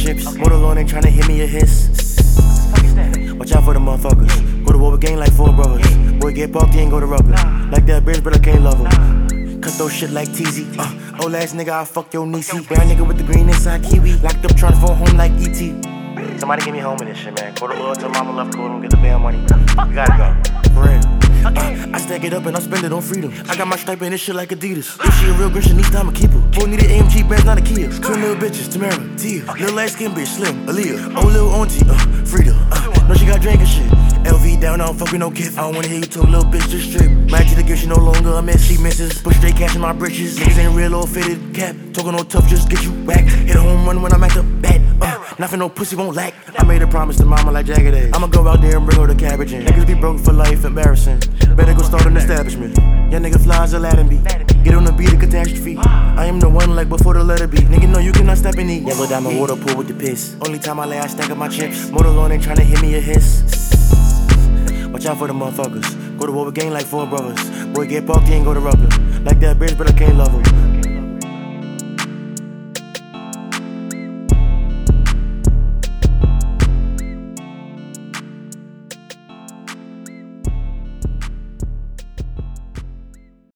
chips. Motorlord ain't tryna hit me a hiss. Watch out for the motherfuckers. Go to war with gang like 4 brothers. Boy get parked, he ain't go to Rutgers. Like that bitch, but I can't love her. Cut those shit like TZ. Old ass nigga, I fuck your niecey. Brown nigga with the green inside kiwi. Locked up tryna phone home like E.T. Somebody get me home in this shit, man. Go to Lord, tell mama love, call him, get the bail money. You gotta go. For real. I stack it up and I spend it on freedom. I got my stripe in this shit like Adidas. If she a real girl, she needs time to keep her. Boy needed AMG bands, not a Kia. 2 little bitches, Tamara, Tia. Little light skin bitch, Slim, Aaliyah. Old little auntie, Frida. No, she got drinking shit. LV down, I don't fuck with no gift. I don't wanna hear you talk, little bitch, just strip. Might to the gift, she no longer a mess. She misses. Put straight cash in my britches. Niggas ain't real or fitted. Cap, talking no tough, just get you whacked. Hit a home run when I'm at the bat. Nothing, no pussy won't lack. I made a promise to mama like Jagged Edge. I'ma go out there and bring her the cabbage in. Niggas be broke for life, embarrassing. Better go start an establishment. Young nigga flies Aladdin beat. Get on the beat of catastrophe. I am the one like before the letter B. Nigga know you cannot step in the yellow diamond water pool with the piss. Only time I lay, I stack up my chips. Motorlord ain't tryna hit me a hiss. Watch out for the motherfuckers. Go to war with gang like 4 brothers. Boy get parked, he ain't go to Rutgers. Like that bitch, but I can't love her.